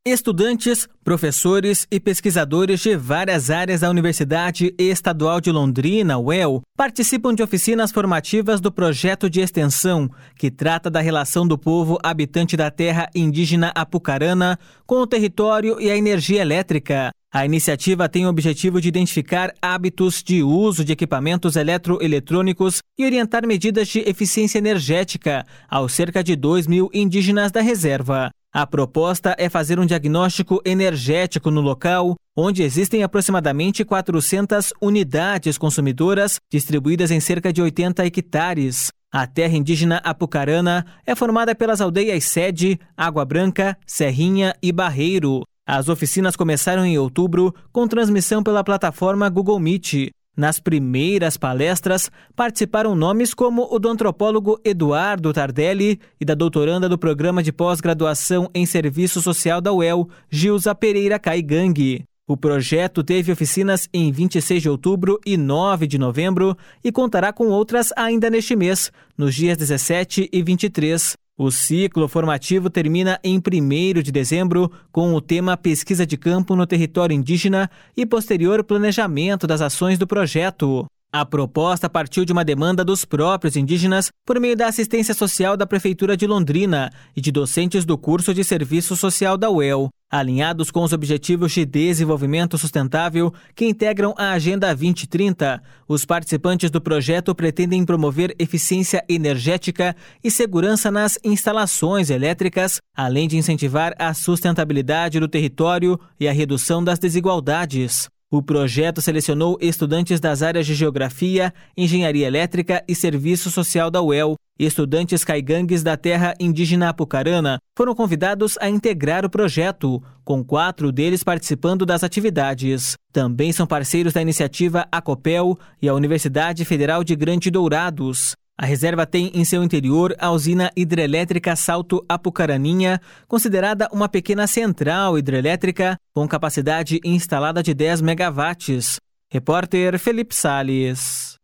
Estudantes, professores e pesquisadores de várias áreas da Universidade Estadual de Londrina, UEL, participam de oficinas formativas do projeto de extensão que trata da relação do povo habitante da terra indígena apucarana com o território e a energia elétrica. A iniciativa tem o objetivo de identificar hábitos de uso de equipamentos eletroeletrônicos e orientar medidas de eficiência energética aos cerca de 2.000 indígenas da reserva. A proposta é fazer um diagnóstico energético no local, onde existem aproximadamente 400 unidades consumidoras distribuídas em cerca de 80 hectares. A terra indígena apucarana é formada pelas aldeias Sede, Água Branca, Serrinha e Barreiro. As oficinas começaram em outubro, com transmissão pela plataforma Google Meet. Nas primeiras palestras, participaram nomes como o do antropólogo Eduardo Tardelli e da doutoranda do Programa de Pós-Graduação em Serviço Social da UEL, Gilza Pereira Caigangue. O projeto teve oficinas em 26 de outubro e 9 de novembro e contará com outras ainda neste mês, nos dias 17 e 23. O ciclo formativo termina em 1º de dezembro com o tema Pesquisa de Campo no Território Indígena e posterior planejamento das ações do projeto. A proposta partiu de uma demanda dos próprios indígenas por meio da assistência social da Prefeitura de Londrina e de docentes do curso de Serviço Social da UEL, alinhados com os Objetivos de Desenvolvimento Sustentável que integram a Agenda 2030. Os participantes do projeto pretendem promover eficiência energética e segurança nas instalações elétricas, além de incentivar a sustentabilidade do território e a redução das desigualdades. O projeto selecionou estudantes das áreas de Geografia, Engenharia Elétrica e Serviço Social da UEL. Estudantes caigangues da terra indígena apucarana foram convidados a integrar o projeto, com 4 deles participando das atividades. Também são parceiros da iniciativa ACOPEL e a Universidade Federal de Grande Dourados. A reserva tem em seu interior a usina hidrelétrica Salto Apucaraninha, considerada uma pequena central hidrelétrica com capacidade instalada de 10 megawatts. Repórter Felipe Salles.